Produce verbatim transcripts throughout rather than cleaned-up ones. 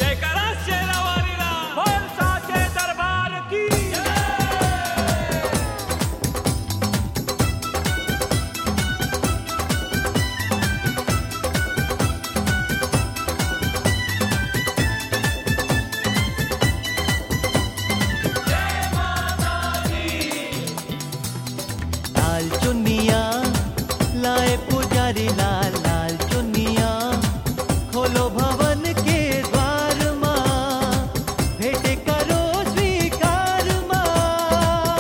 जयकारा शेरावालीला बोल साचे दरबार की लाल चुनिया लाए पुजारी लाल लाल चुनिया खोलो भवन के द्वार माँ भेंटे करो स्वीकार माँ।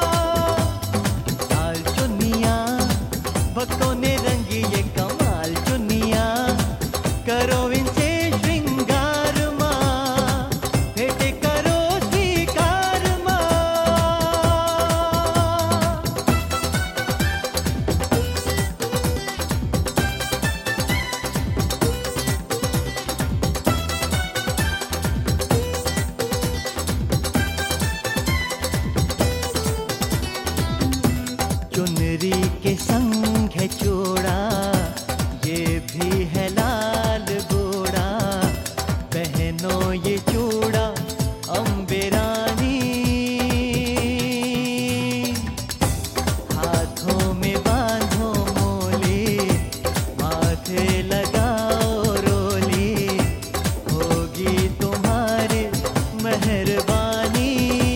लाल चुनिया भक्तों ने रंगी ये कमाल चुनिया करो इनसे श्रृंगार माँ भेंटे करो स्वीकार माँ। चुनरी के संग है चूड़ा ये भी है लाल बूढ़ा पहनो ये चूड़ा अम्बे रानी हाथों में बांधो मोली माथे लगाओ रोली होगी तुम्हारी मेहरबानी।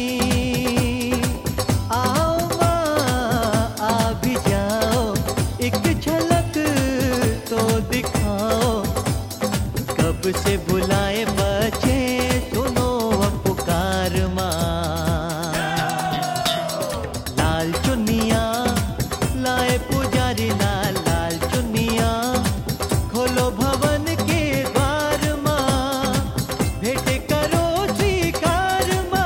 आओ आ भी जाओ एक झलक तो दिखाओ कब से बुलाए बच्चे सुनो अब पुकार माँ। लाल चुनिया लाए पुजारी लाल लाल चुनिया खोलो भवन के द्वार माँ भेंटे करो स्वीकार माँ।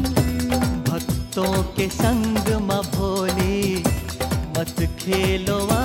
भक्तों के संग माँ भोली मत खेलो